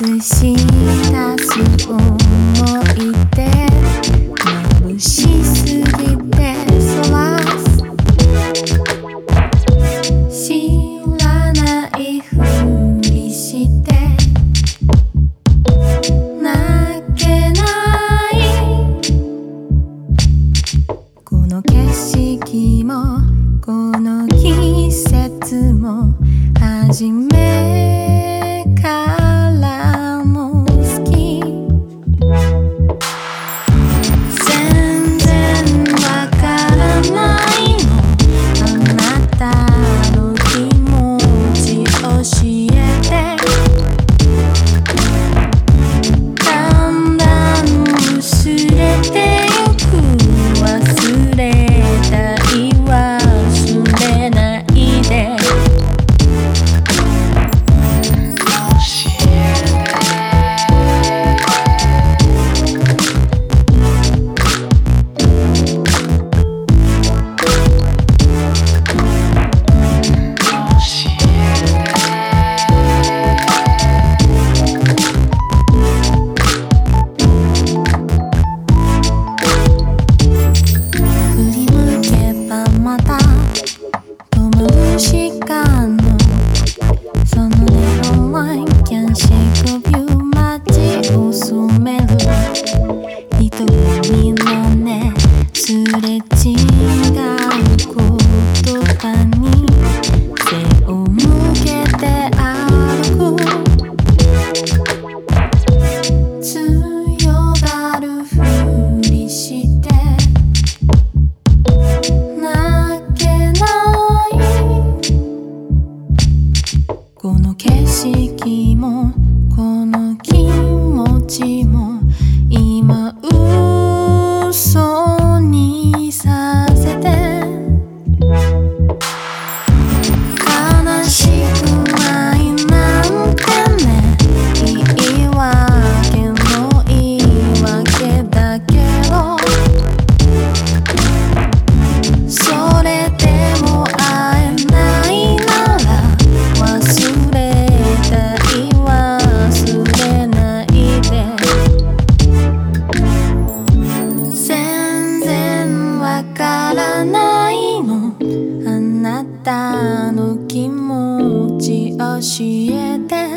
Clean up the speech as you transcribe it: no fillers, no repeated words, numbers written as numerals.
映し出す思い出眩しすぎてそらす知らないふりして泣けないこの景色もこの季節も初めからも好き全然わからないのあなたの気持ち教えてだんだん薄れてゆく忘れたい忘れないですれ違う言葉に背を向けて歩く強がるふりして泣けないこの景色もこの気持ちも今嘘にさせて悲しくないなんてね言い訳の言い訳だけどそれでも会えないなら忘れたい忘れないで全然わからないのあなたの気持ち教えて